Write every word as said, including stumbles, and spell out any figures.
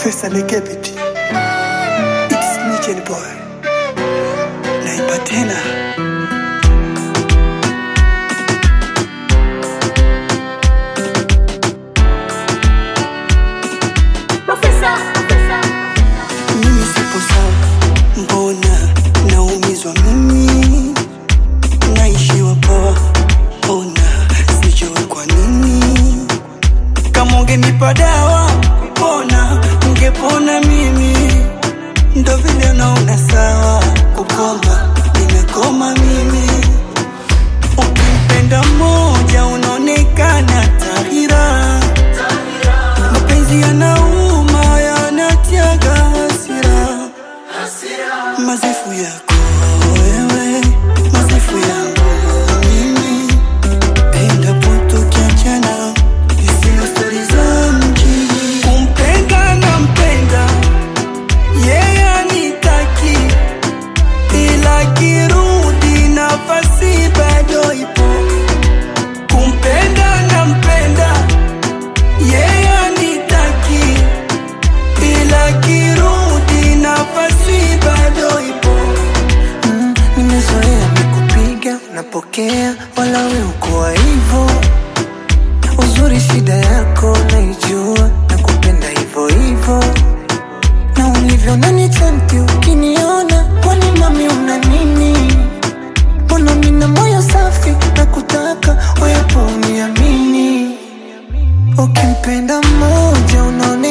Professor Nekebiti. It's me, Jenny Boy. Naipa tena. Professor, Professor. Mimi sipo sawa, mbona naumizwa mimi? Naishiwa poa, ona sijui kwa nini. Kama ungenipa dawa kupona, ungepona mimi. Ndo vile naona sawa, kukoma, nimekoma mimi. Ukimpenda mmoja unaonekana tahira. Mapenzi yanauma, yanatiaga hasira. Mazifu yako wewe, mazifu yangu mimi. Endapo tukiachana, isiyo stori za mjini. Kumpenda nampenda, yeye anitaki, ila kirudi nafasi bado ipo. Kumpenda nampenda, yeye anitaki, ila kirudi nafasi bado ipo. Mm, nimezoea nikupiga, napokea, wala we ukuwa hivo. Uzuri shida yako naijua, nakupenda hivo hivo. Na ulivyo nani chanti ukiniona, kwani mami una nini? Mbona mina moyo safi, nakutaka, wepo uniamini. Ukimpenda mmoja unaone